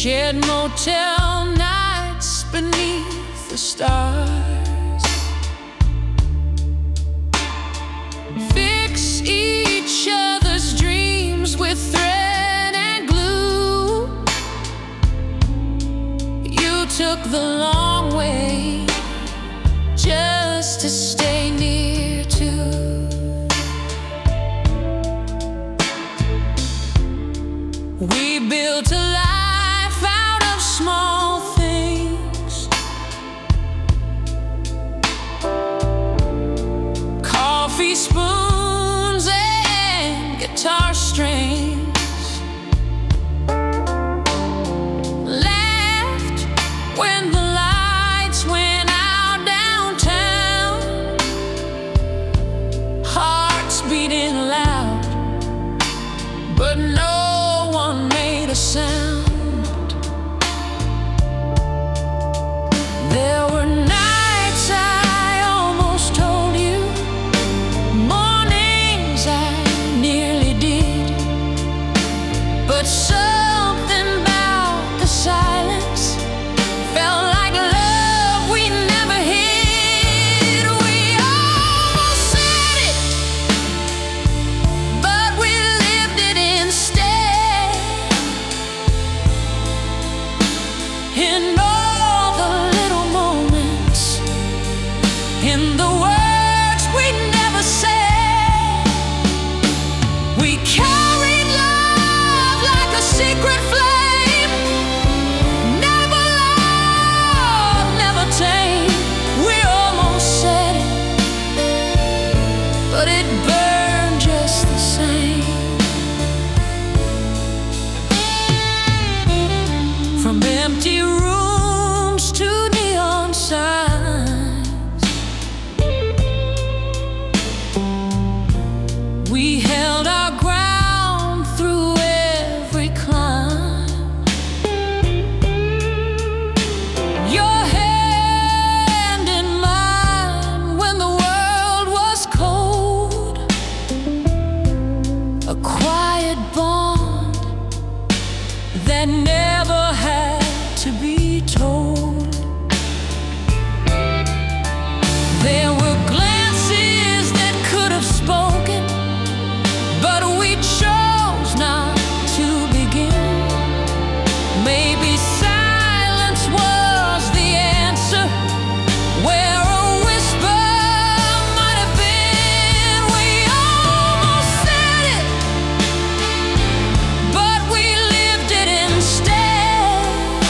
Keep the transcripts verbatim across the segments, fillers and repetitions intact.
shared motel nights beneath the stars. Fix each other's dreams with thread and glue. You took the long way just to stay near to. We built a life out of small things, coffee spoons and guitar strings. Laughed when the lights went out downtown, hearts beating loud, but no sound. There were nights I almost told you, mornings I nearly did, but something about the silence felt like love we never hid. We almost said it, but we lived it instead. In all the little moments, in the words we never said, we carried love like a secret flame, never loved, never tame. We almost said it, but it burned just the same. From empty rooms to neon signs, we held our ground through every climb. Your hand in mine when the world was cold, a quiet bond that never had to be told. There were glances that could have spoken, but we chose not to begin. Maybe silence was the answer, where a whisper might have been. We almost said it, but we lived it instead.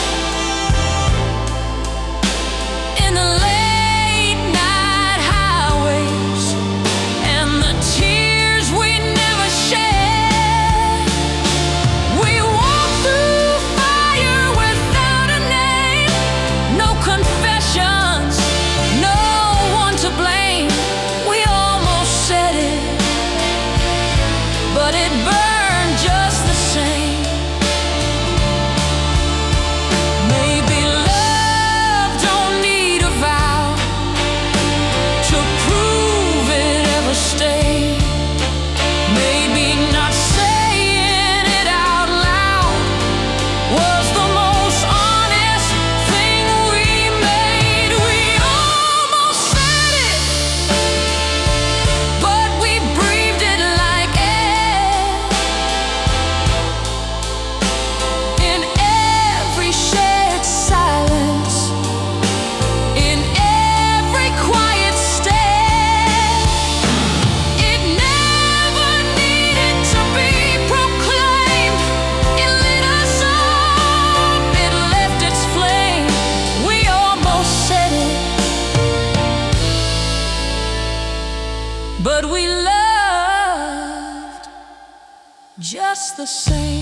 In the late night highways and the tears we never shed, we walked through fire without a name. No confessions, no one to blame. We almost said it, but it burned just the same. Maybe love don't need a vow to prove it ever stayed. Maybe not saying it out loud was the most honest thing we made. We almost said it, but we breathed it like air. In every shared silence, in every quiet stare, it never needed to be proclaimed. It lit us up, it left its flame. We almost said it, but we loved just the same.